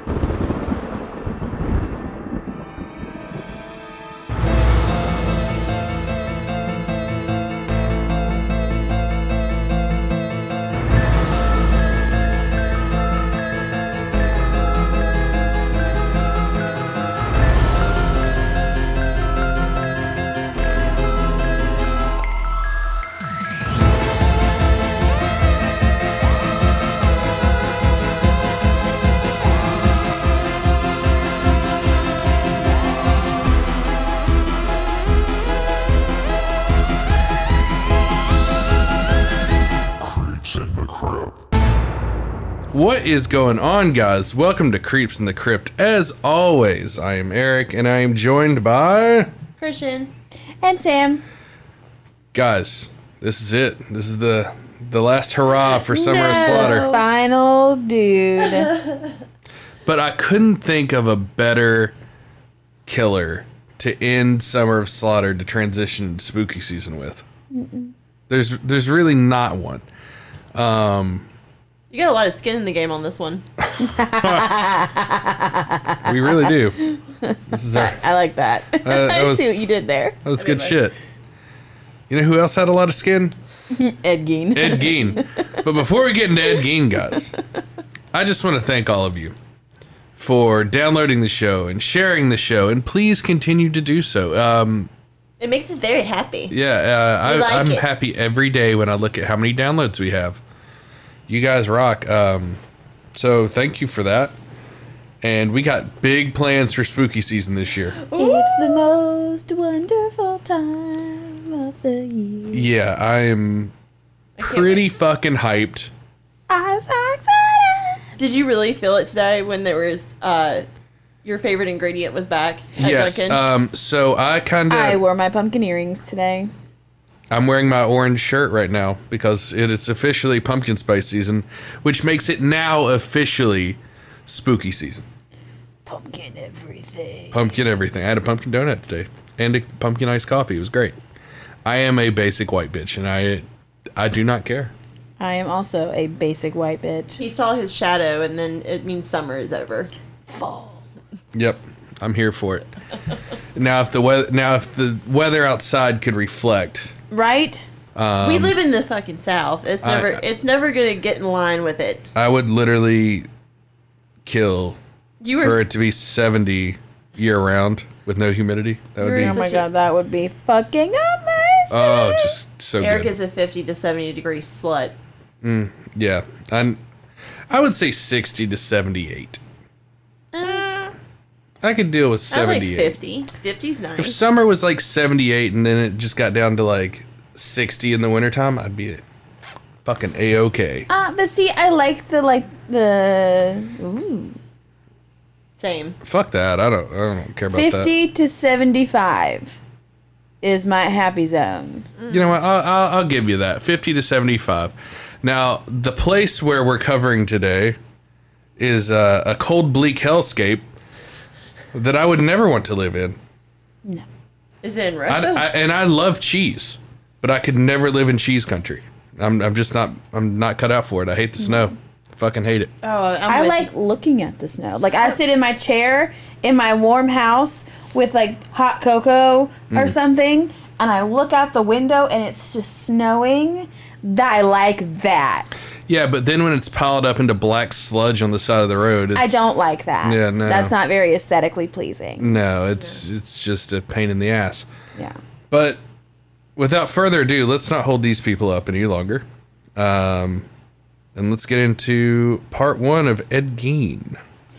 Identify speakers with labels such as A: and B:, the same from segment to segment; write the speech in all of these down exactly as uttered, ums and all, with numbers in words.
A: What is going on, guys? Welcome to Creeps in the Crypt. As always, I am Eric, and I am joined by...
B: Christian.
C: And Sam.
A: Guys, this is it. This is the the last hurrah for Summer
C: no.
A: of Slaughter.
C: Final dude.
A: But I couldn't think of a better killer to end Summer of Slaughter to transition to spooky season with. Mm-mm. There's there's really not one. Um...
B: You got a lot of skin in the game on this one.
A: We really do. This is our,
C: I like that.
A: Uh, that
C: I
A: was,
C: see what you did there.
A: That was good shit. You know who else had a lot of skin?
C: Ed Gein.
A: Ed Gein. But before we get into Ed Gein, guys, I just want to thank all of you for downloading the show and sharing the show, and please continue to do so. Um,
B: it makes us very happy.
A: Yeah, uh, I,
B: like
A: I'm
B: it.
A: happy every day when I look at how many downloads we have. You guys rock. Um, so thank you for that. And we got big plans for spooky season this year.
C: It's the most wonderful time of the year.
A: Yeah, I am pretty fucking hyped.
C: I'm so excited.
B: Did you really feel it today when there was uh, your favorite ingredient was back at
A: Yes.
B: Dunkin'?
A: Um, so I kind
C: I
A: of...
C: wore my pumpkin earrings today.
A: I'm wearing my orange shirt right now because it is officially pumpkin spice season, which makes it now officially spooky season.
C: Pumpkin everything.
A: Pumpkin everything. I had a pumpkin donut today and a pumpkin iced coffee. It was great. I am a basic white bitch, and I I do not care.
C: I am also a basic white bitch.
B: He saw his shadow, and then it means summer is over.
C: Fall.
A: Yep, I'm here for it. Now, if the weather now if the weather outside could reflect.
C: Right?
A: Um,
B: we live in the fucking South. It's never
A: I,
B: it's never gonna get in line with it.
A: I would literally kill
B: you were
A: for it to be seventy year round with no humidity. That would be.
C: Oh my god, that would be fucking amazing.
A: Oh, just so
B: Eric
A: good.
B: is a fifty to seventy degree slut.
A: Mm, yeah, and I would say sixty to seventy-eight.
B: Uh,
A: I could deal with
B: I like
A: seventy-eight.
B: fifty. fifty's nice.
A: If summer was like seventy-eight and then it just got down to like sixty in the wintertime, I'd be fucking A-okay.
C: Uh, but see, I like the, like, the... Ooh.
B: Same.
A: Fuck that. I don't I don't care about
C: fifty
A: that.
C: to seventy-five is my happy zone.
A: You know what? I'll, I'll, I'll give you that. fifty to seventy-five. Now, the place where we're covering today is uh, a cold, bleak hellscape that I would never want to live in.
C: No.
B: Is it in
A: I,
B: Russia?
A: I, and I love cheese, but I could never live in cheese country. I'm I'm just not I'm not cut out for it. I hate the snow. I fucking hate it.
B: oh, I'm
C: I
B: with
C: like
B: you.
C: looking at the snow. Like, I sit in my chair in my warm house with, like, hot cocoa or
A: Mm.
C: something, and I look out the window and it's just snowing. That I like that.
A: Yeah, but then when it's piled up into black sludge on the side of the road, it's,
C: I don't like that.
A: Yeah, no.
C: That's not very aesthetically pleasing.
A: No, it's it's just a pain in the ass.
C: Yeah.
A: But without further ado, let's not hold these people up any longer. Um, and let's get into part one of Ed Gein.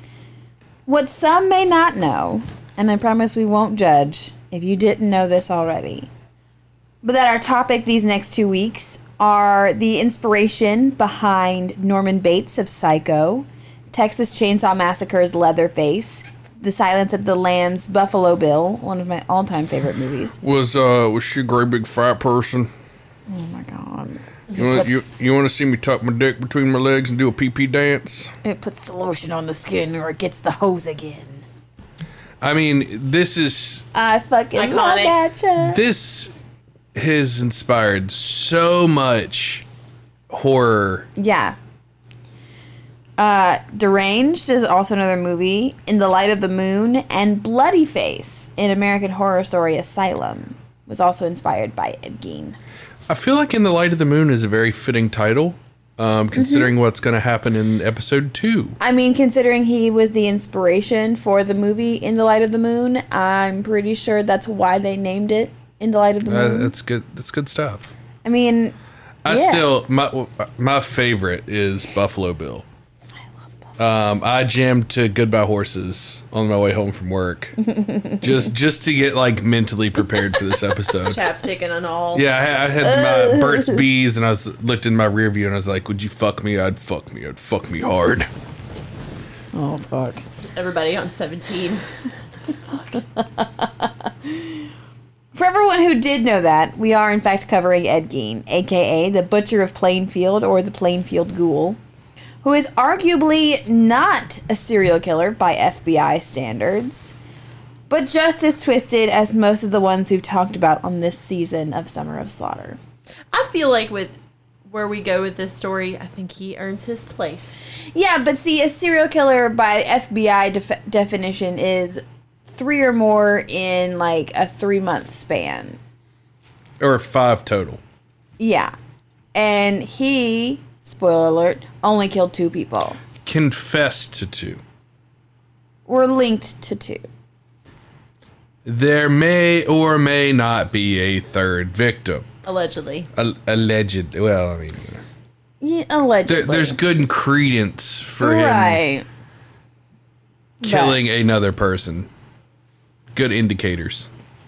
C: What some may not know, and I promise we won't judge if you didn't know this already, but that our topic these next two weeks are the inspiration behind Norman Bates of Psycho, Texas Chainsaw Massacre's Leatherface, The Silence of the Lambs' Buffalo Bill, one of my all-time favorite movies.
A: Was uh was she a great big fat person?
C: Oh my god.
A: You want you, you want to see me tuck my dick between my legs and do a pee pee dance?
C: It puts the lotion on the skin or it gets the hose again.
A: I mean, this is
C: I fucking
B: Iconic.
C: love that shit.
A: this has inspired so much horror.
C: Yeah. Uh, Deranged is also another movie. In the Light of the Moon, and Bloody Face in American Horror Story Asylum was also inspired by Ed Gein.
A: I feel like In the Light of the Moon is a very fitting title, um, considering mm-hmm. what's going to happen in episode two.
C: I mean, considering he was the inspiration for the movie In the Light of the Moon, I'm pretty sure that's why they named it In the Light of the Moon.
A: Uh, that's good. That's good stuff.
C: I mean,
A: I
C: yeah.
A: still my my favorite is Buffalo Bill. Um, I jammed to Goodbye Horses on my way home from work, just just to get like mentally prepared for this episode.
B: Chapstick and all.
A: Yeah, I had, I had my Burt's Bees, and I was looked in my rear view, and I was like, "Would you fuck me? I'd fuck me. I'd fuck me hard."
C: Oh fuck!
B: Everybody on seventeen.
C: For everyone who did know that, we are in fact covering Ed Gein, aka the Butcher of Plainfield, or the Plainfield Ghoul, who is arguably not a serial killer by F B I standards, but just as twisted as most of the ones we've talked about on this season of Summer of Slaughter.
B: I feel like with where we go with this story, I think he earns his place.
C: Yeah, but see, a serial killer by F B I def- definition is three or more in like a three-month span.
A: Or five total.
C: Yeah. And he... spoiler alert, only killed two people.
A: Confessed to two.
C: Or linked to two.
A: There may or may not be a third victim.
B: Allegedly.
A: A- alleged. Well, I mean...
C: Yeah, allegedly.
A: There, there's good credence for
C: right.
A: him killing but. another person. Good indicators.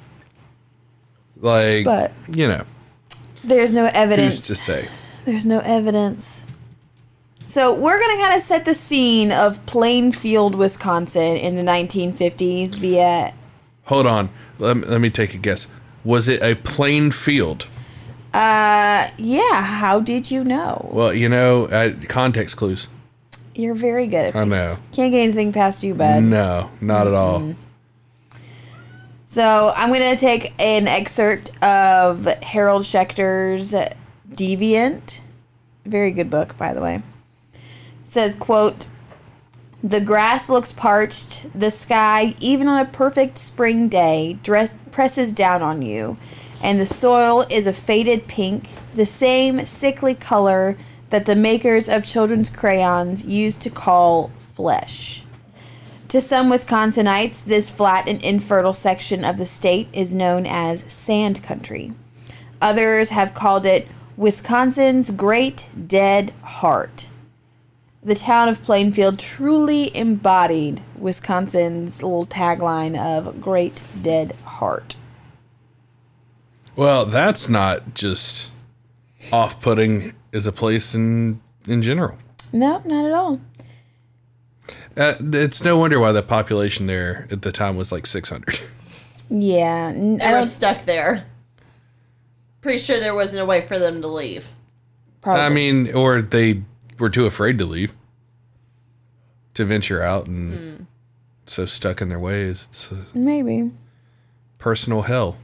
A: Like, but you know.
C: There's no evidence.
A: Who's to say?
C: There's no evidence. So we're going to kind of set the scene of Plainfield, Wisconsin in the nineteen fifties via...
A: Hold on. Let me, let me take a guess. Was it a plain field?
C: Uh, yeah. How did you know?
A: Well, you know, uh, context clues.
C: You're very good at it.
A: I know.
C: Can't get anything past you, bud.
A: No, not mm-hmm. at all.
C: So I'm going to take an excerpt of Harold Schechter's Deviant. Very good book, by the way. It says, quote, "The grass looks parched. The sky, even on a perfect spring day, dress, presses down on you. And the soil is a faded pink, the same sickly color that the makers of children's crayons used to call flesh. To some Wisconsinites, this flat and infertile section of the state is known as sand country. Others have called it Wisconsin's Great Dead Heart. The town of Plainfield truly embodied Wisconsin's little tagline of Great Dead Heart."
A: Well, that's not just off-putting as a place in in general.
C: No, not at all.
A: Uh, it's no wonder why the population there at the time was like six hundred.
C: Yeah.
B: They
C: I
B: were
C: don't,
B: stuck there. Pretty sure there wasn't a way for them to leave.
C: Probably.
A: I mean, or they were too afraid to leave, to venture out, and mm. so stuck in their ways. It's a
C: Maybe.
A: personal hell.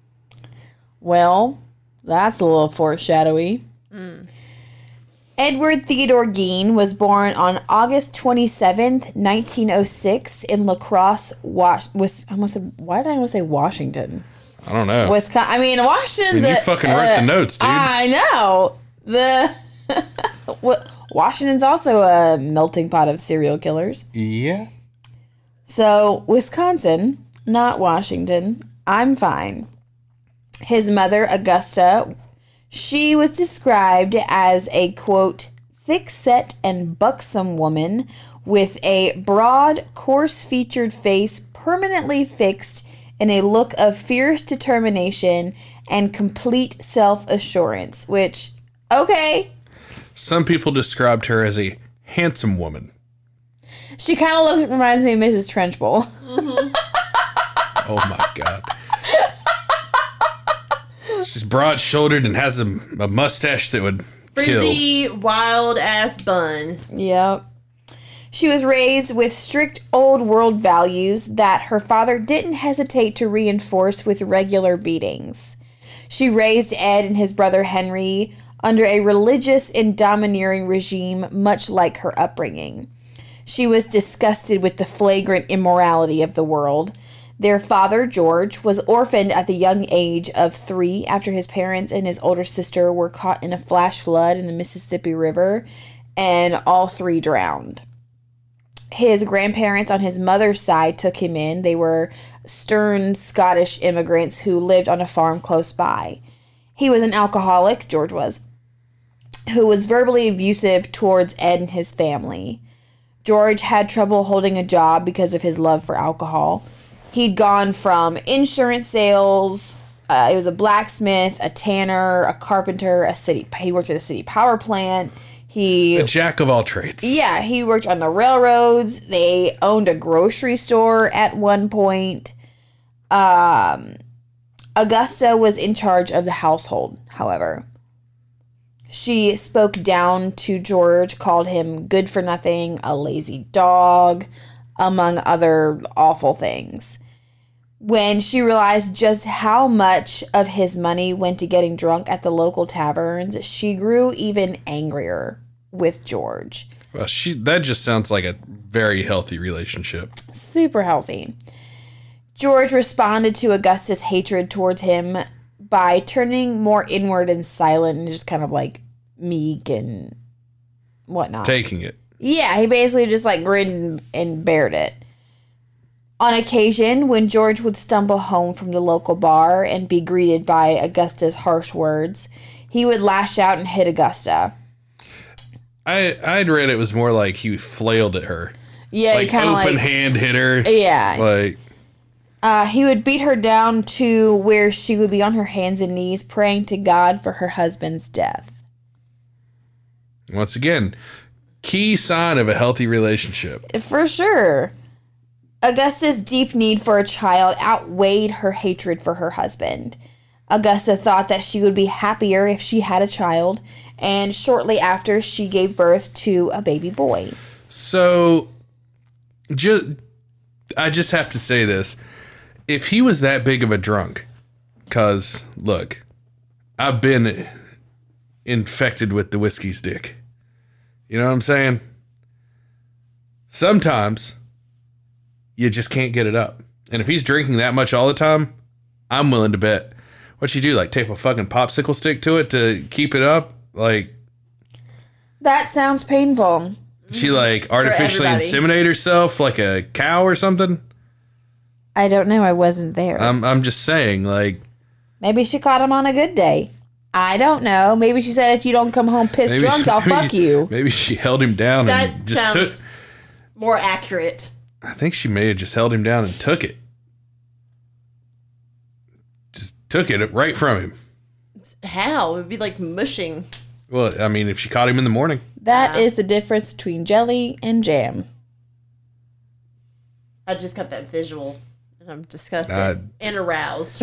C: Well, that's a little foreshadowy.
B: Mm.
C: Edward Theodore Gein was born on August twenty-seventh, nineteen oh six in La Crosse, Was- Was- I almost said, why did I almost say Washington?
A: I don't know.
C: Wisconsin. I mean, Washington's
A: I mean, you
C: a,
A: fucking
C: uh,
A: wrote the notes, dude.
C: I know. The Washington's also a melting pot of serial killers.
A: Yeah.
C: So, Wisconsin, not Washington. I'm fine. His mother, Augusta, she was described as a, quote, thick-set and buxom woman with a broad, coarse-featured face permanently fixed in a look of fierce determination and complete self-assurance, which, okay.
A: Some people described her as a handsome woman.
C: She kind of looks, reminds me of Missus Trenchbull.
B: Mm-hmm.
A: Oh my God. She's broad-shouldered and has a, a mustache that would
B: Frizzy,
A: kill.
B: wild-ass bun.
C: Yep. She was raised with strict old world values that her father didn't hesitate to reinforce with regular beatings. She raised Ed and his brother Henry under a religious and domineering regime much like her upbringing. She was disgusted with the flagrant immorality of the world. Their father, George, was orphaned at the young age of three after his parents and his older sister were caught in a flash flood in the Mississippi River, and all three drowned. His grandparents on his mother's side took him in. They were stern Scottish immigrants who lived on a farm close by. He was an alcoholic, George was, who was verbally abusive towards Ed and his family. George had trouble holding a job because of his love for alcohol. He'd gone from insurance sales, uh, he was a blacksmith, a tanner, a carpenter, a city. He worked at a city power plant. He
A: A jack of all trades.
C: Yeah, he worked on the railroads. They owned a grocery store at one point. Um, Augusta was in charge of the household, however. She spoke down to George, called him good for nothing, a lazy dog, among other awful things. When she realized just how much of his money went to getting drunk at the local taverns, she grew even angrier with George.
A: Well, she that just sounds like a very healthy relationship.
C: Super healthy. George responded to Augusta's hatred towards him by turning more inward and silent and just kind of like meek and whatnot.
A: Taking it.
C: Yeah, he basically just like grinned and bared it. On occasion, when George would stumble home from the local bar and be greeted by Augusta's harsh words, he would lash out and hit Augusta.
A: I I'd read it was more like he flailed at her.
C: Yeah,
A: like
C: kind of
A: open
C: like
A: hand hit her.
C: Yeah.
A: Like
C: uh, he would beat her down to where she would be on her hands and knees praying to God for her husband's death.
A: Once again, key sign of a healthy relationship.
C: For sure. Augusta's deep need for a child outweighed her hatred for her husband. Augusta thought that she would be happier if she had a child, and shortly after, she gave birth to a baby boy.
A: So, just, I just have to say this. If he was that big of a drunk, because, look, I've been infected with the whiskey stick. You know what I'm saying? Sometimes you just can't get it up. And if he's drinking that much all the time, I'm willing to bet. What you do, like tape a fucking popsicle stick to it to keep it up? Like,
C: that sounds painful.
A: she like artificially inseminate herself like a cow or something?
C: I don't know. I wasn't there.
A: I'm I'm just saying, like,
C: Maybe she caught him on a good day. I don't know. Maybe she said, if you don't come home pissed
A: maybe
C: drunk,
A: she-
C: I'll
A: maybe-
C: fuck you.
A: Maybe she held him down
B: That
A: and just
B: sounds
A: took.
B: more accurate.
A: I think she may have just held him down and took it. Just took it right from him.
B: How? It would be like mushing.
A: Well, I mean, if she caught him in the morning.
C: That
B: Yeah.
C: is the difference between jelly and jam.
B: I just got that visual, and I'm disgusted
A: Uh,
B: and aroused.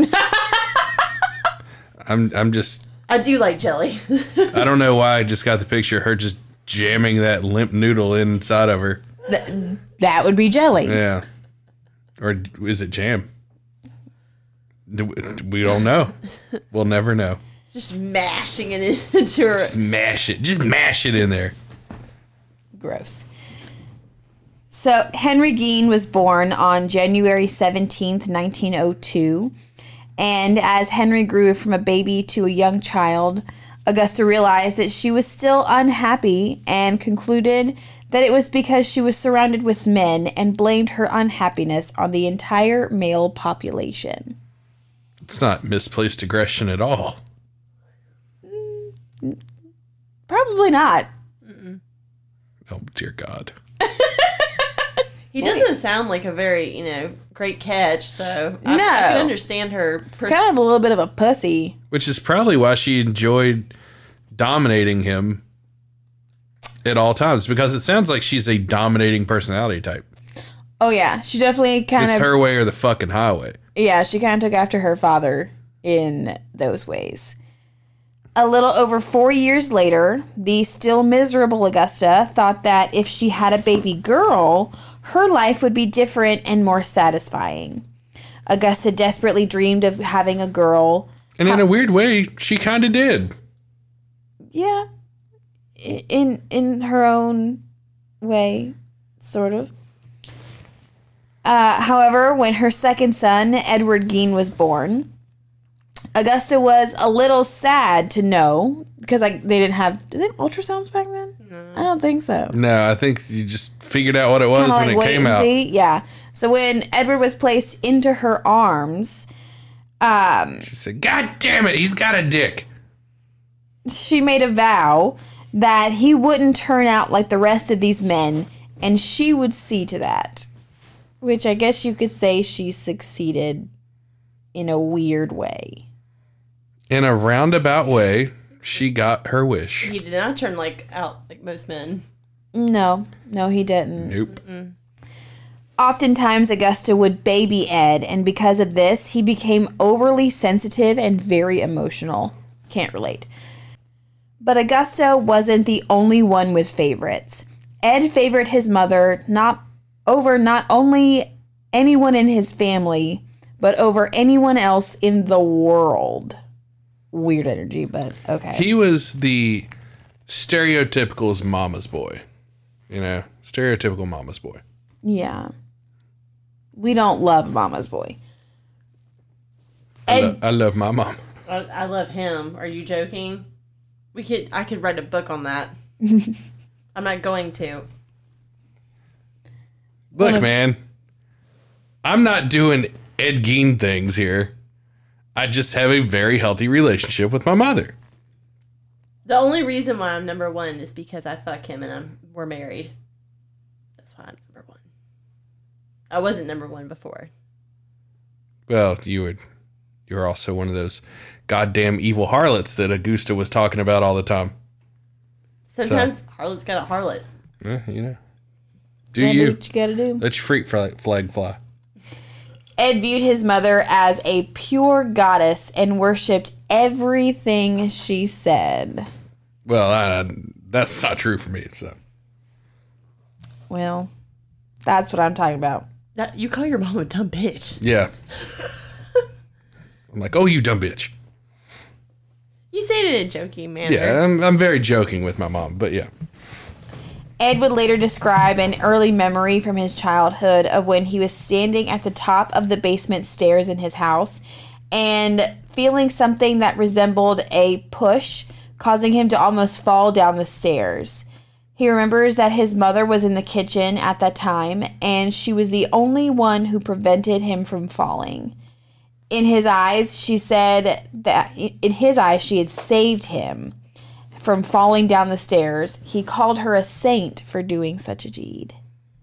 A: I'm I'm just
B: I do like jelly.
A: I don't know why I just got the picture of her just jamming that limp noodle inside of her.
C: Th- that would be jelly.
A: Yeah. Or is it jam? Do we we don't know. We'll never know.
B: Just mashing it into her.
A: Smash it. Just mash it in there.
C: Gross. So, Henry Gein was born on January seventeenth, nineteen oh two. And as Henry grew from a baby to a young child, Augusta realized that she was still unhappy and concluded that it was because she was surrounded with men and blamed her unhappiness on the entire male population.
A: It's not misplaced aggression at all.
C: Probably not.
A: Oh, dear God.
B: He doesn't sound like a very, you know, great catch, so I,
C: No.
B: I can understand her. Pers-
C: Kind of a little bit of a pussy.
A: Which is probably why she enjoyed dominating him at all times, because it sounds like she's a dominating personality type.
C: Oh, yeah. She definitely kind
A: It's
C: of...
A: her way or the fucking highway.
C: Yeah, she kind of took after her father in those ways. A little over four years later, the still miserable Augusta thought that if she had a baby girl, her life would be different and more satisfying. Augusta desperately dreamed of having a girl.
A: And in a weird way, she kind of did.
C: Yeah. In in her own way, sort of. Uh, however, when her second son, Edward Gein, was born, Augusta was a little sad to know, because like they didn't have, did they have ultrasounds back then? No. I don't think so.
A: No, I think you just figured out what it was
C: Kinda
A: when
C: like
A: it
C: wait
A: came
C: and
A: out.
C: see. Yeah. So when Edward was placed into her arms, um,
A: She said, God damn it, he's got a dick.
C: she made a vow that he wouldn't turn out like the rest of these men, and she would see to that. Which I guess you could say she succeeded in a weird way.
A: In a roundabout way, she got her wish.
B: He did not turn like out like most men.
C: No, no, he didn't.
A: Nope.
B: Mm-mm.
C: Oftentimes, Augusta would baby Ed, and because of this, he became overly sensitive and very emotional. Can't relate. But Augusta wasn't the only one with favorites. Ed favored his mother not over not only anyone in his family, but over anyone else in the world. Weird energy, but okay.
A: He was the stereotypical mama's boy. You know, stereotypical mama's boy.
C: Yeah. We don't love Mama's boy.
A: I,
C: Ed,
A: lo- I love my mom.
B: I, I love him. Are you joking? We could. I could write a book on that. I'm not going to.
A: Look, man, I'm not doing Ed Gein things here. I just have a very healthy relationship with my mother.
B: The only reason why I'm number one is because I fuck him and I'm we're married. That's why I'm number one. I wasn't number one before.
A: Well, you would. You're also one of those goddamn evil harlots that Augusta was talking about all the time.
B: Sometimes so, harlot's got a harlot.
A: Eh, you know. Do
C: gotta
A: you?
C: do what you gotta do.
A: Let your freak flag fly.
C: Ed viewed his mother as a pure goddess and worshipped everything she said.
A: Well, uh, that's not true for me, so.
C: Well, that's what I'm talking about.
B: That, you call your mom a dumb bitch.
A: Yeah. I'm like, oh, you dumb bitch.
B: You say it in a joking manner.
A: Yeah, I'm, I'm very joking with my mom, but yeah.
C: Ed would later describe an early memory from his childhood of when he was standing at the top of the basement stairs in his house and feeling something that resembled a push, causing him to almost fall down the stairs. He remembers that his mother was in the kitchen at that time, and she was the only one who prevented him from falling. In his eyes, she said that in his eyes, she had saved him from falling down the stairs. He called her a saint for doing such a deed.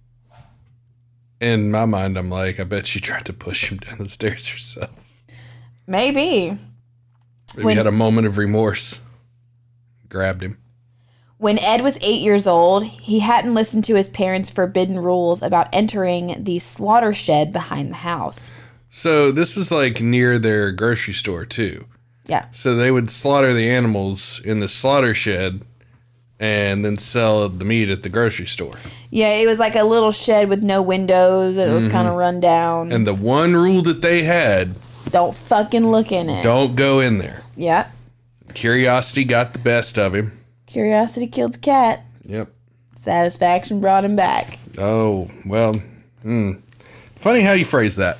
A: In my mind, I'm like, I bet she tried to push him down the stairs herself.
C: Maybe.
A: Maybe
C: When-
A: had a moment of remorse. Grabbed him.
C: When Ed was eight years old, he hadn't listened to his parents' forbidden rules about entering the slaughter shed behind the house.
A: So this was like near their grocery store too.
C: Yeah.
A: So they would slaughter the animals in the slaughter shed and then sell the meat at the grocery store.
C: Yeah, it was like a little shed with no windows, and it was kind of run down.
A: And the one rule that they had,
C: Don't fucking look in it.
A: don't go in there.
C: Yeah.
A: Curiosity got the best of him.
C: Curiosity killed the cat.
A: Yep.
C: Satisfaction brought him back.
A: Oh, well, hmm. Funny how you phrase that.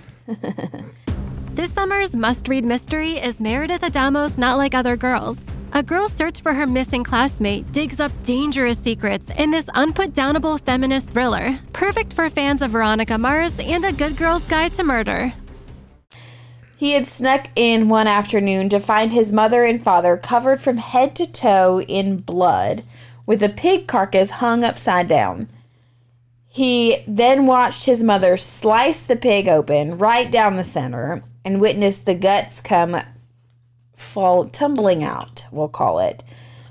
D: This summer's must-read mystery is Meredith Adamo's Not Like Other Girls. A girl's search for her missing classmate digs up dangerous secrets in this unput-downable feminist thriller, perfect for fans of Veronica Mars and A Good Girl's Guide to Murder.
C: He had snuck in one afternoon to find his mother and father covered from head to toe in blood, with a pig carcass hung upside down. He then watched his mother slice the pig open right down the center and witnessed the guts come fall tumbling out, we'll call it.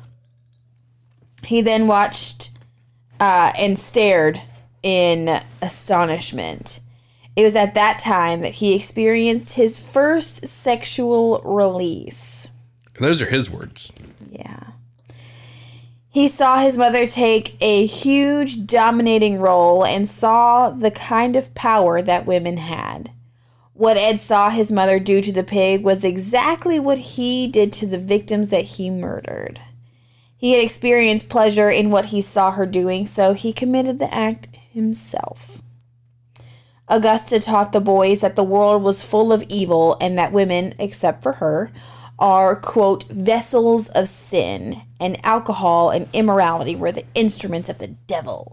C: He then watched uh, and stared in astonishment. It was at that time that he experienced his first sexual release.
A: And those are his words.
C: Yeah. He saw his mother take a huge dominating role and saw the kind of power that women had. What Ed saw his mother do to the pig was exactly what he did to the victims that he murdered. He had experienced pleasure in what he saw her doing, so he committed the act himself. Augusta taught the boys that the world was full of evil and that women, except for her, are, quote, vessels of sin, and alcohol and immorality were the instruments of the devil.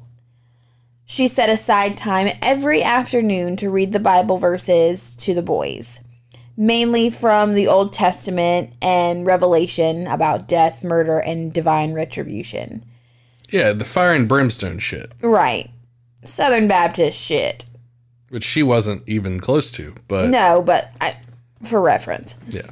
C: She set aside time every afternoon to read the Bible verses to the boys, mainly from the Old Testament and Revelation about death, murder, and divine retribution.
A: Yeah, the fire and brimstone shit.
C: Right. Southern Baptist shit.
A: Which she wasn't even close to, but...
C: No, but I, for reference.
A: Yeah.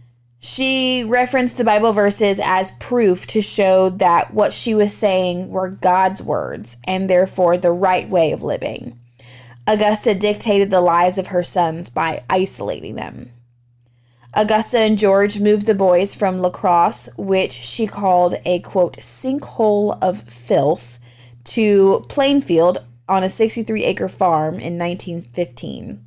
C: She referenced the Bible verses as proof to show that what she was saying were God's words and therefore the right way of living. Augusta dictated the lives of her sons by isolating them. Augusta and George moved the boys from La Crosse, which she called a, quote, sinkhole of filth, to Plainfield on a sixty-three acre farm in nineteen fifteen.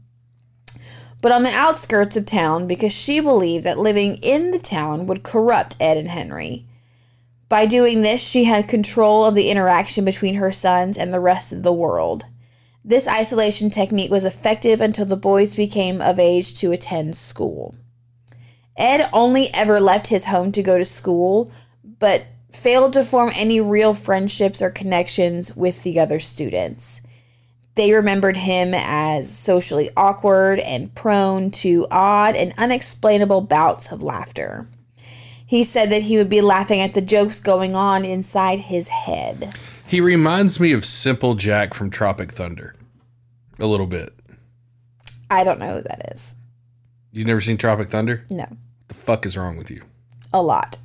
C: But on the outskirts of town because she believed that living in the town would corrupt Ed and Henry. By doing this, she had control of the interaction between her sons and the rest of the world. This isolation technique was effective until the boys became of age to attend school. Ed only ever left his home to go to school, but failed to form any real friendships or connections with the other students. They remembered him as socially awkward and prone to odd and unexplainable bouts of laughter. He said that he would be laughing at the jokes going on inside his head.
A: He reminds me of Simple Jack from Tropic Thunder. A little bit.
C: I don't know who that is.
A: You've never seen Tropic Thunder?
C: No.
A: What the fuck is wrong with you?
C: A lot.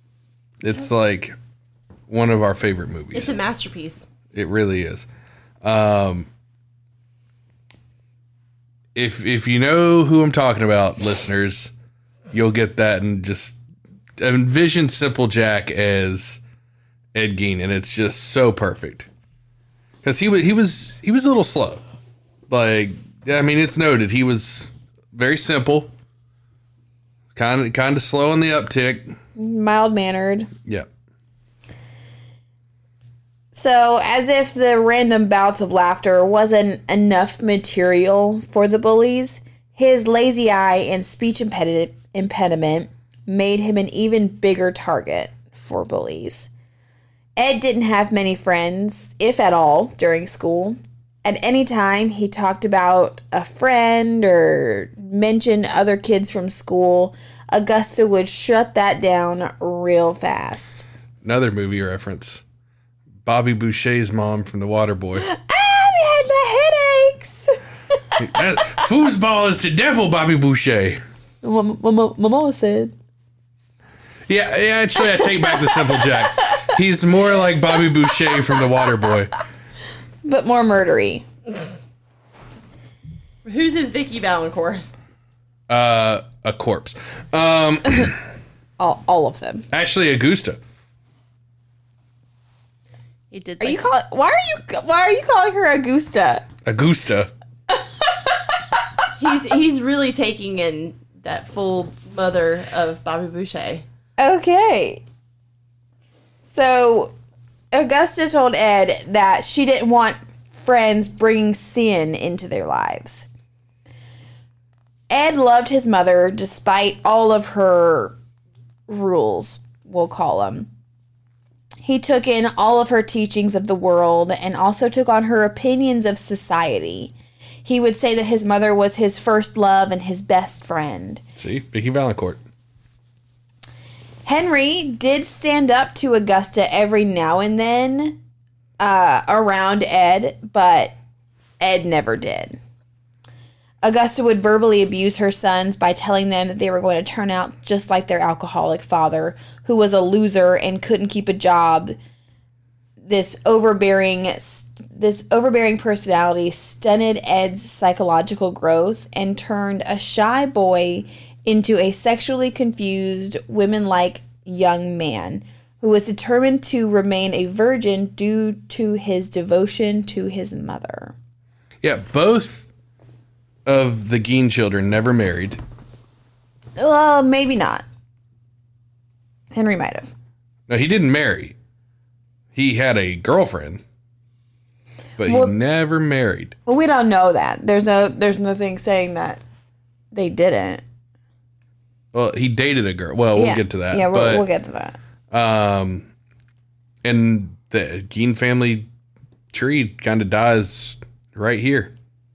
A: It's like one of our favorite movies.
B: It's a masterpiece.
A: It really is. Um, if if you know who I'm talking about, listeners, you'll get that and just envision Simple Jack as Ed Gein, and it's just so perfect. Because he was he was he was a little slow. Like, I mean, it's noted he was very simple, kind of kind of slow in the uptick.
C: Mild-mannered.
A: Yeah.
C: So, as if the random bouts of laughter wasn't enough material for the bullies, his lazy eye and speech impedi- impediment made him an even bigger target for bullies. Ed didn't have many friends, if at all, during school. At any time he talked about a friend or mentioned other kids from school, Augusta would shut that down real fast.
A: Another movie reference. Bobby Boucher's mom from The Waterboy.
C: I had the headaches.
A: Foosball is the devil, Bobby Boucher.
C: My, my, my mama said.
A: Yeah, yeah, actually, I take back the Simple Jack. He's more like Bobby Boucher from The Waterboy.
C: But more murdery.
B: Who's his Vicky Valancourt?
A: Uh, a corpse. Um,
C: all, all of them.
A: Actually, Augusta.
B: He did.
C: Are
B: Like,
C: you call? Why are you? Why are you calling her Augusta?
A: Augusta.
B: he's he's really taking in that full mother of Bobby Boucher.
C: Okay. So, Augusta told Ed that she didn't want friends bringing sin into their lives. Ed loved his mother despite all of her rules, we'll call them. He took in all of her teachings of the world and also took on her opinions of society. He would say that his mother was his first love and his best friend.
A: See, Vicky Valancourt.
C: Henry did stand up to Augusta every now and then uh, around Ed, but Ed never did. Augusta would verbally abuse her sons by telling them that they were going to turn out just like their alcoholic father, who was a loser and couldn't keep a job. This overbearing, this overbearing personality stunted Ed's psychological growth and turned a shy boy into a sexually confused, women-like young man who was determined to remain a virgin due to his devotion to his mother.
A: Yeah, both of the Gein children never married.
C: Well, maybe not. Henry might have.
A: No, he didn't marry. He had a girlfriend, but
C: Well-
A: he never married.
C: Well, we don't know that. There's no there's nothing saying that they didn't.
A: Well, he dated a girl. Well, we'll
C: yeah.
A: get to that.
C: Yeah, we'll,
A: but,
C: we'll get to that.
A: Um, and the Gein family tree kind of dies right here.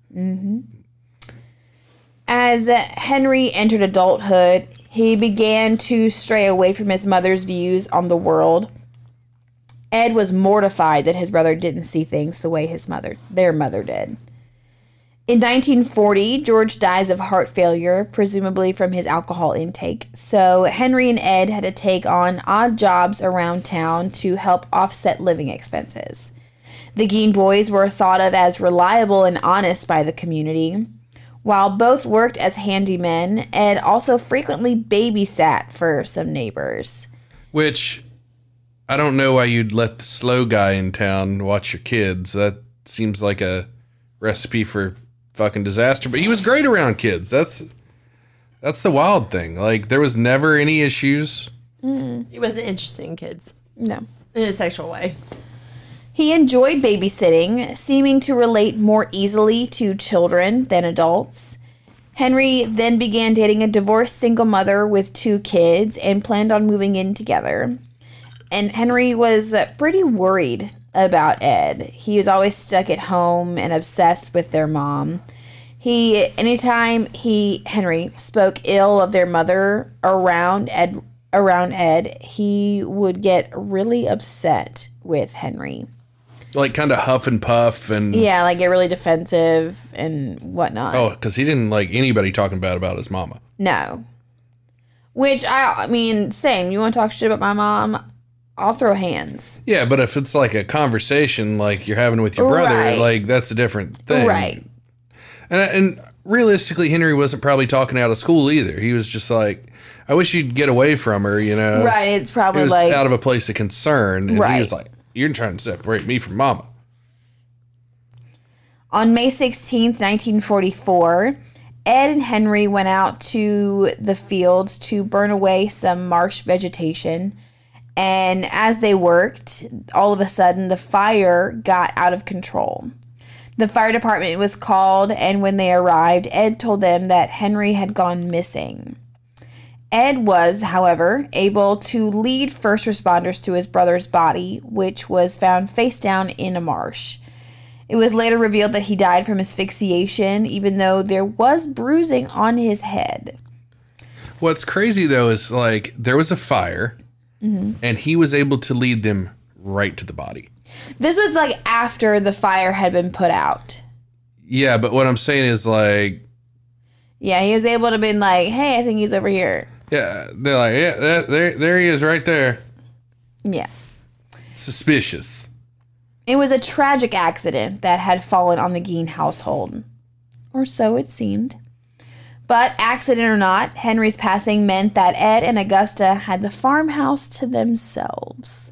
C: As Henry entered adulthood, he began to stray away from his mother's views on the world. Ed was mortified that his brother didn't see things the way his mother, their mother did. In nineteen forty, George dies of heart failure, presumably from his alcohol intake. So Henry and Ed had to take on odd jobs around town to help offset living expenses. The Gein boys were thought of as reliable and honest by the community. While both worked as handymen, Ed also frequently babysat for some neighbors.
A: Which, I don't know why you'd let the slow guy in town watch your kids. That seems like a recipe for fucking disaster. But he was great around kids. That's that's the wild thing. Like, there was never any issues.
B: He wasn't interested in kids
C: No.
B: in a sexual way.
C: He enjoyed babysitting, seeming to relate more easily to children than adults. Henry then began dating a divorced single mother with two kids and planned on moving in together. And Henry was pretty worried about Ed. He was always stuck at home and obsessed with their mom. He, anytime he, Henry, spoke ill of their mother around Ed, around Ed, he would get really upset with Henry.
A: Like, kind of huff and puff and...
C: Yeah, like get really defensive and whatnot.
A: Oh, because he didn't like anybody talking bad about his mama.
C: No. Which, I, I mean, same. You want to talk shit about my mom? I'll throw hands.
A: Yeah, but if it's like a conversation like you're having with your brother,
C: Right.
A: like, that's a different thing.
C: Right.
A: And, and realistically, Henry wasn't probably talking out of school either. He was just like, I wish you'd get away from her, you know?
C: Right, it's
A: It
C: probably
A: was
C: like...
A: out of a place of concern. And
C: Right.
A: he was like, you're trying to separate me from mama.
C: On May sixteenth, nineteen forty-four, Ed and Henry went out to the fields to burn away some marsh vegetation. And as they worked, all of a sudden, the fire got out of control. The fire department was called, and when they arrived, Ed told them that Henry had gone missing. Ed was, however, able to lead first responders to his brother's body, which was found face down in a marsh. It was later revealed that he died from asphyxiation, even though there was bruising on his head.
A: What's crazy, though, is like there was a fire,
C: Mm-hmm.
A: and he was able to lead them right to the body.
C: This was like after the fire had been put out.
A: Yeah, but what I'm saying is like,
C: Yeah, he was able to be like, hey, I think he's over here.
A: yeah, they're like, yeah, that, there, there he is right there.
C: Yeah.
A: Suspicious.
C: It was a tragic accident that had fallen on the Gein household. Or so it seemed. But accident or not, Henry's passing meant that Ed and Augusta had the farmhouse to themselves.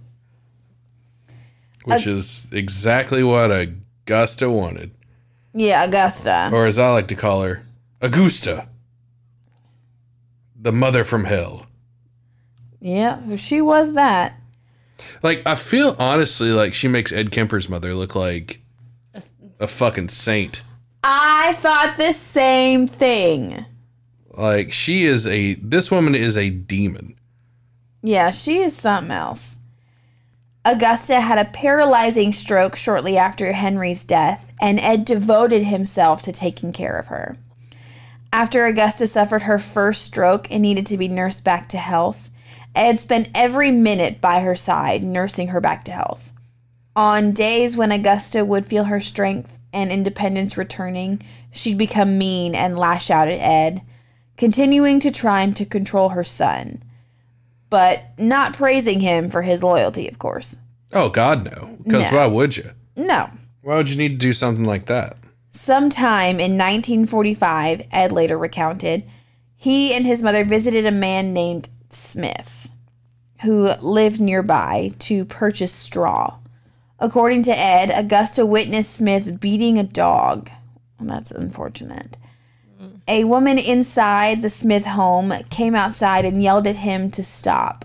A: Which is exactly what Augusta wanted.
C: Yeah, Augusta.
A: Or as I like to call her, Augusta. The mother from hell.
C: Yeah, she was that.
A: Like, I feel honestly like she makes Ed Kemper's mother look like a fucking saint.
C: I thought the same thing.
A: Like, she is a, this woman is a demon.
C: Yeah, she is something else. Augusta had a paralyzing stroke shortly after Henry's death, and Ed devoted himself to taking care of her. After Augusta suffered her first stroke and needed to be nursed back to health, Ed spent every minute by her side nursing her back to health. On days when Augusta would feel her strength and independence returning, she'd become mean and lash out at Ed, continuing to try and to control her son, but not praising him for his loyalty, of course.
A: Oh, God, no. Because
C: No.
A: why would you?
C: No.
A: Why would you need to do something like that?
C: Sometime in nineteen forty-five, Ed later recounted, he and his mother visited a man named Smith, who lived nearby, to purchase straw. According to Ed, Augusta witnessed Smith beating a dog. Well, that's unfortunate. A woman inside the Smith home came outside and yelled at him to stop,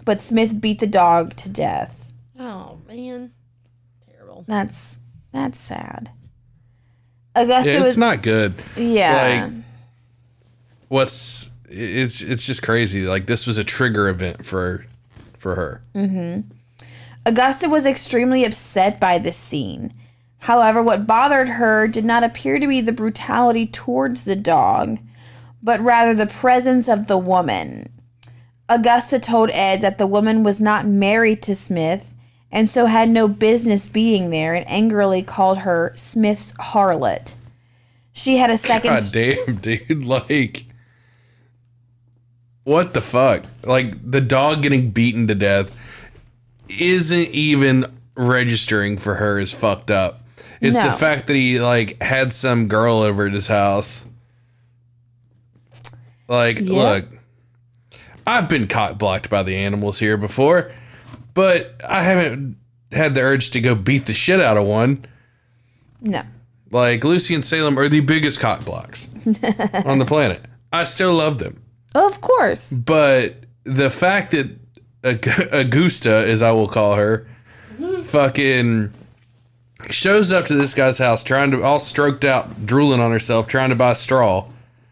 C: but Smith beat the dog to death.
B: Oh, man. Terrible.
C: That's that's sad. Augusta
A: Yeah, it's
C: was
A: not good.
C: Yeah.
A: Like, what's it's it's just crazy. Like, this was a trigger event for for her.
C: Mm-hmm. Augusta was extremely upset by this scene. However, what bothered her did not appear to be the brutality towards the dog, but rather the presence of the woman. Augusta told Ed that the woman was not married to Smith and so had no business being there, and angrily called her Smith's harlot. She had a second...
A: God damn, dude. Like, what the fuck? Like, the dog getting beaten to death isn't even registering for her as fucked up. It's
C: No.
A: the fact that he, like, had some girl over at his house. Like,
C: Yeah.
A: look, I've been cock blocked by the animals here before, but I haven't had the urge to go beat the shit out of one.
C: No.
A: Like, Lucy and Salem are the biggest cock blocks on the planet. I still love them.
C: Of course.
A: But the fact that Ag- Augusta, as I will call her, fucking shows up to this guy's house trying to, all stroked out, drooling on herself, trying to buy straw,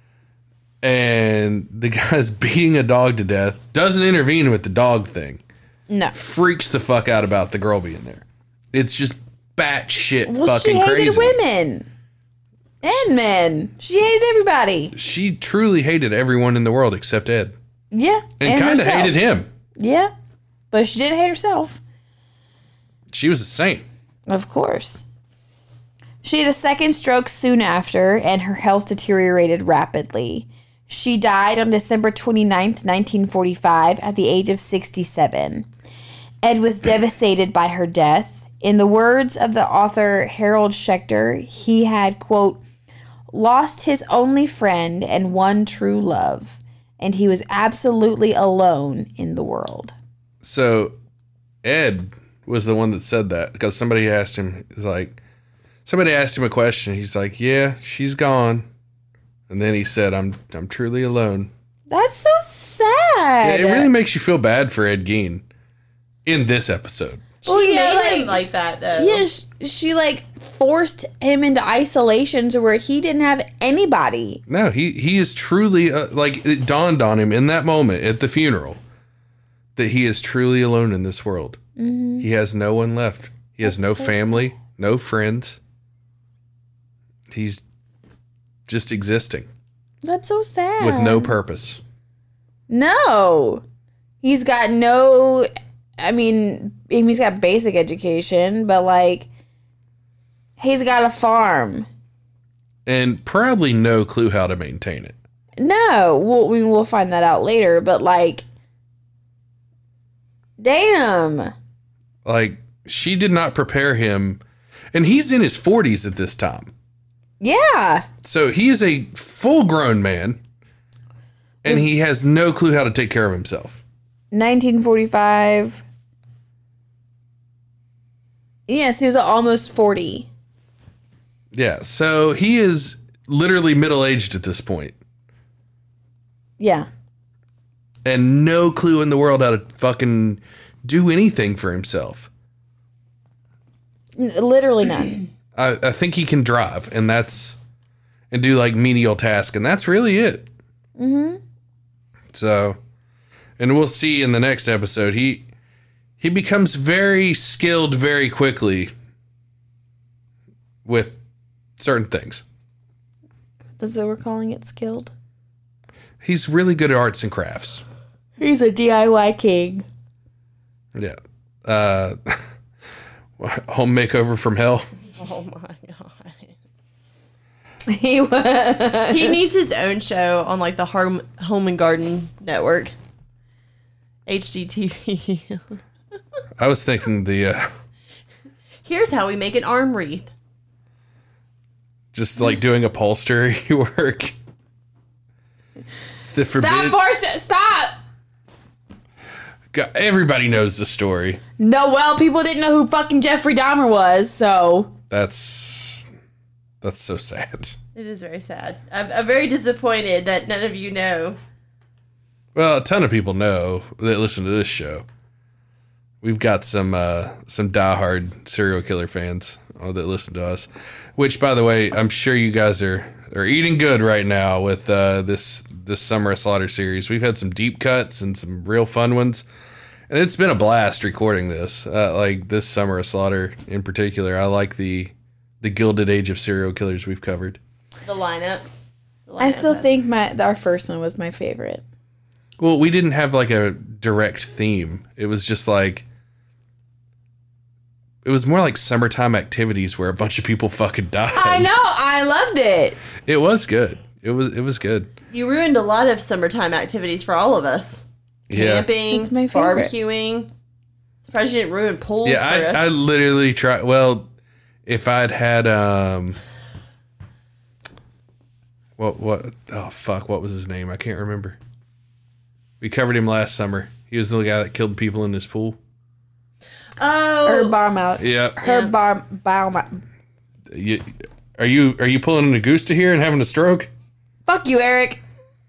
A: and the guy's beating a dog to death, doesn't intervene with the dog thing,
C: No.
A: freaks the fuck out about the girl being there. It's just batshit
C: Well,
A: fucking
C: she hated
A: crazy.
C: women. And men. She hated everybody.
A: She truly hated everyone in the world except Ed.
C: Yeah.
A: And, kind of
C: herself.
A: hated him.
C: Yeah. But she didn't hate herself.
A: She was a saint.
C: Of course. She had a second stroke soon after, and her health deteriorated rapidly. She died on December twenty-ninth, nineteen forty-five, at the age of sixty-seven. Ed was devastated by her death. In the words of the author Harold Schechter, he had, quote, lost his only friend and one true love, and he was absolutely alone in the world.
A: So Ed was the one that said that, because somebody asked him, he's like, somebody asked him a question. He's like, yeah, she's gone. And then he said, I'm I'm truly alone.
C: That's so
A: Yeah,
C: sad.
A: it really makes you feel bad for Ed Gein in this episode.
C: Well,
B: She
C: yeah,
B: made
C: like,
B: him like that, though.
C: yeah, she, she like forced him into isolation to where he didn't have anybody.
A: No, he, he is truly, uh, like, it dawned on him in that moment at the funeral that he is truly alone in this world. Mm-hmm. He has no one left. He has no
C: so
A: family, no friends. He's just existing
C: That's so sad.
A: with no purpose.
C: No. He's got no, I mean, he's got basic education, but like, he's got a farm.
A: And probably no clue how to maintain it.
C: No, we'll, we will find that out later, but like, damn.
A: Like, she did not prepare him. And he's in his forties at this time.
C: Yeah.
A: So he is a full grown man. And
C: Was-
A: he has no clue how to take care of himself.
C: nineteen forty-five. Yes, he was almost forty.
A: Yeah. So he is literally middle aged at this point.
C: Yeah.
A: And no clue in the world how to fucking do anything for himself.
C: N- Literally none.
A: I, I think he can drive, and that's, and do like menial tasks, and that's really it. Mm-hmm. So, and we'll see in the next episode, he he becomes very skilled very quickly with certain things.
C: That's what we're calling it, skilled.
A: He's really good at arts and crafts.
C: He's a D I Y king.
A: Yeah. Uh, home makeover from hell.
B: Oh, my God.
C: He was.
B: He needs his own show on, like, the Home, home and Garden Network. H G T V.
A: I was thinking the uh,
B: Here's how we make an arm wreath.
A: just like doing upholstery work. It's the
C: Stop,
A: forbidden.
C: Portia! Stop!
A: God, everybody knows the story.
C: No, well, people didn't know who fucking Jeffrey Dahmer was, so.
A: That's that's so sad.
B: It is very sad. I'm, I'm very disappointed that none of you know.
A: Well, a ton of people know that listen to this show. We've got some uh, some diehard serial killer fans uh, that listen to us. Which, by the way, I'm sure you guys are, are eating good right now with uh, this this Summer of Slaughter series. We've had some deep cuts and some real fun ones. And it's been a blast recording this. Uh, like this Summer of Slaughter in particular. I like the the Gilded Age of serial killers we've covered.
B: The lineup. The lineup
C: I still
B: of-
C: think my our first one was my favorite.
A: Well, we didn't have like a direct theme. It was just like, it was more like summertime activities where a bunch of people fucking died.
C: I know. I loved it.
A: It was good. It was it was good.
B: You ruined a lot of summertime activities for all of us.
A: Yeah.
B: Camping,
C: It's my favorite.
B: barbecuing. Surprised you didn't ruin pools
A: Yeah,
B: for us.
A: I, I literally tried. Well, if I'd had um, what what oh fuck, what was his name? I can't remember. We covered him last summer. He was the guy that killed people in his pool.
B: oh,
C: Herb Baumau.
A: Yeah.
C: Herb Bar Baumau.
A: You, are you are you pulling an Augusta here and having a stroke?
C: Fuck you, Eric.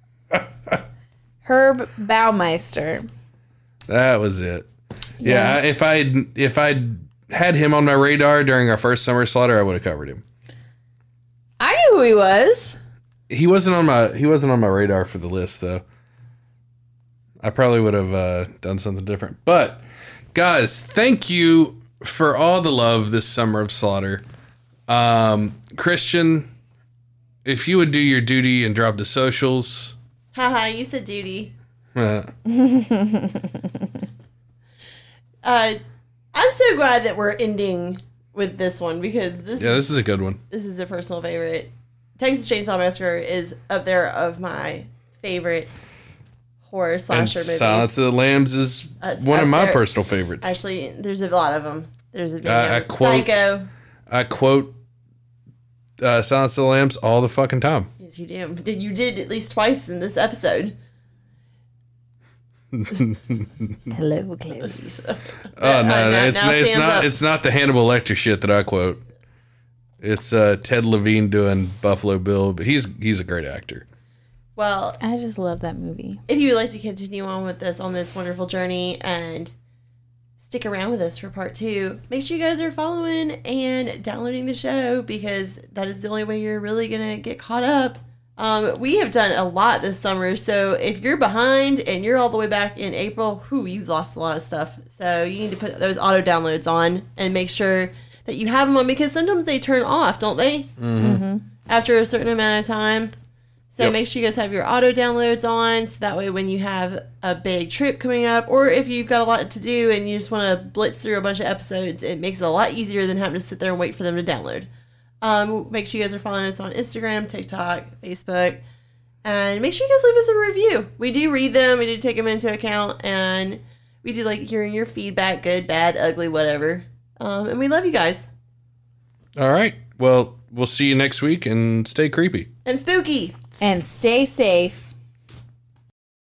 C: Herb Baumeister.
A: That was it. Yeah, I, if I if I'd had him on my radar during our first Summer Slaughter, I would have covered him.
C: I knew who he was.
A: He wasn't on my he wasn't on my radar for the list though. I probably would have uh, done something different. But guys, thank you for all the love this Summer of Slaughter. Um, Christian, if you would do your duty and drop the socials.
B: haha, you said duty.
A: Uh,
B: Uh, I'm so glad that we're ending with this one because this
A: yeah,
B: is,
A: this is a good one.
B: this is a personal favorite. Texas Chainsaw Massacre is up there of my favorite horror
A: And
B: slasher movies.
A: Silence of the Lambs is
B: Uh, it's
A: one of
B: up
A: my
B: there.
A: personal favorites.
B: Actually, there's a lot of them. There's a video.
A: I- I quote-
B: Psycho.
A: I quote uh, Silence of the Lambs all the fucking time.
B: Yes, you do. Did you did at least twice in this episode?
C: Hello, Clarice.
A: Oh no,
B: Uh,
A: no,
B: now-
A: it's
B: now
A: it's
B: stands
A: not
B: up.
A: it's not the Hannibal Lecter shit that I quote. It's uh, Ted Levine doing Buffalo Bill, but he's he's a great actor.
B: Well,
C: I just love that movie.
B: if you would like to continue on with us on this wonderful journey and stick around with us for part two, make sure you guys are following and downloading the show because that is the only way you're really going to get caught up. Um, we have done a lot this summer, so if you're behind and you're all the way back in April, whew, you've lost a lot of stuff. So you need to put those auto downloads on and make sure that you have them on because sometimes they turn off, don't they? Mm-hmm. After a certain amount of time. So
A: Yep.
B: make sure you guys have your auto downloads on so that way when you have a big trip coming up or if you've got a lot to do and you just want to blitz through a bunch of episodes, it makes it a lot easier than having to sit there and wait for them to download. Um, make sure you guys are following us on Instagram, TikTok, Facebook, and make sure you guys leave us a review. We do read them, we do take them into account, and we do like hearing your feedback, good, bad, ugly, whatever. Um, and we love you guys.
A: All right, well, we'll see you next week and stay creepy.
B: And spooky.
C: And stay safe.